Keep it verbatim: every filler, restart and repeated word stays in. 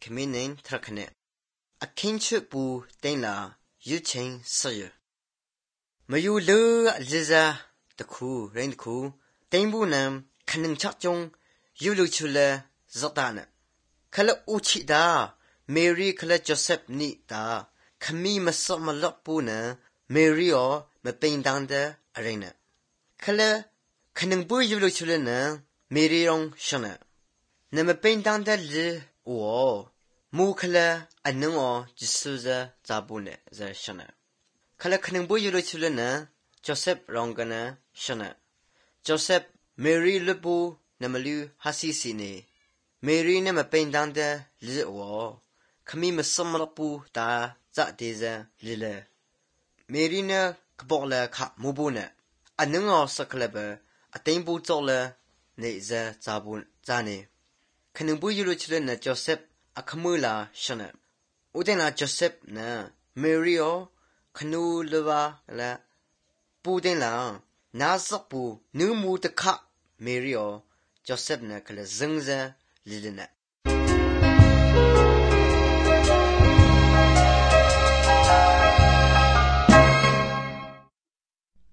ခမင်းနင်းထရခနဲ့အခင်းချပူတိန်လာယူချင်းဆရမယူလေအလဇာတခုရင်တခုတိန်ဘူးနံခနင်းချက်ကြုံယူလူချူလေဇတ်တာနခလအူချီတာမေရီခလဂျိုဆက်နီတာခမီမစောမလပူနမေရီယောမပိန်တန်တဲ့အရင်နခလခနင်းဘူးယူလူချူလေနမေရီယောရှနနမပိန်တန်တဲ့လေဝမူခလအနငောဂျဆူဇာဇာဘူးနေဇာရှနခလခနင်းဘူးယူလူချူလေနဂျိုဆက်ရောင်ကနရှနဂျိုဆက်မေရီလပူနမလူဟာစီစီနေမေရီနမပိန်တန်တဲ့လေဝခမီမစမလပူတာဇာတေဇာလေလေမေရီနကပေါ်လာခမူဘူးနေအနငောစကလဘအတိန်ဘူးကြောလေနေဇာဇာဘူးဇာနေခနင်းဘူးယူလူချူလေနဂျိုဆက်အခမူလာရှနဦးတင်လာဂျိုဆက်နမေရီယောခနူလဝလာပူတင်လာနာစပူနူမူတခမေရီယောဂျိုဆက်နကလဇင်းဇာလီလန